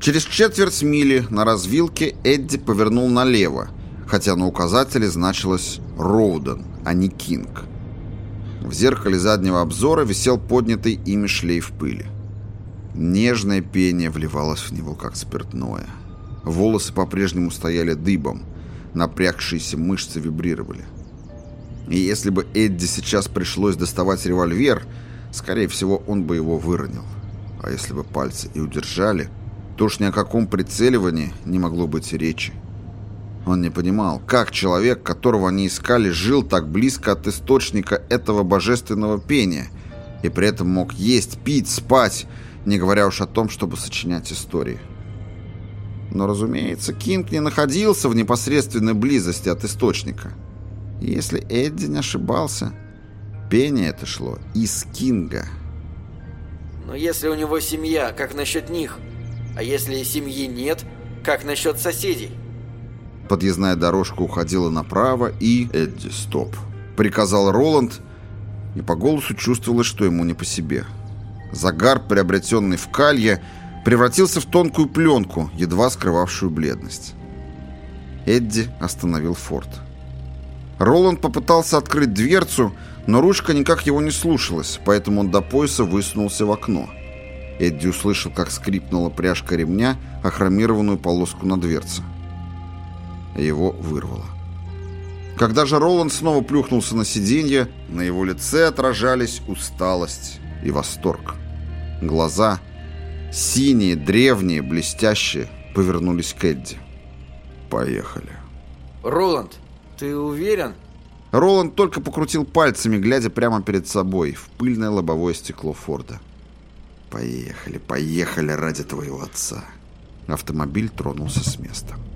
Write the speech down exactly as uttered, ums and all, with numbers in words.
Через четверть мили на развилке Эдди повернул налево, хотя на указателе значилось «Роуден», а не «Кинг». В зеркале заднего обзора висел поднятый ими шлейф пыли. Нежное пение вливалось в него, как спиртное. Волосы по-прежнему стояли дыбом, напрягшиеся мышцы вибрировали. И если бы Эдди сейчас пришлось доставать револьвер, скорее всего, он бы его выронил. А если бы пальцы и удержали, то уж ни о каком прицеливании не могло быть и речи. Он не понимал, как человек, которого они искали, жил так близко от источника этого божественного пения и при этом мог есть, пить, спать, не говоря уж о том, чтобы сочинять истории. Но, разумеется, Кинг не находился в непосредственной близости от источника. И если Эдди не ошибался, пение это шло из Кинга. Но если у него семья, как насчет них? А если семьи нет, как насчет соседей? Подъездная дорожка уходила направо и... «Эдди, стоп!» — приказал Роланд, и по голосу чувствовалось, что ему не по себе. Загар, приобретенный в калье, превратился в тонкую пленку, едва скрывавшую бледность. Эдди остановил Форд. Роланд попытался открыть дверцу, но ручка никак его не слушалась, поэтому он до пояса высунулся в окно. Эдди услышал, как скрипнула пряжка ремня о хромированную полоску на дверце. Его вырвало. Когда же Роланд снова плюхнулся на сиденье, на его лице отражались усталость и восторг. Глаза, синие, древние, блестящие, повернулись к Эдди. «Поехали». Роланд, ты уверен?» Роланд только покрутил пальцами, глядя прямо перед собой, в пыльное лобовое стекло Форда. «Поехали, поехали ради твоего отца». Автомобиль тронулся с места.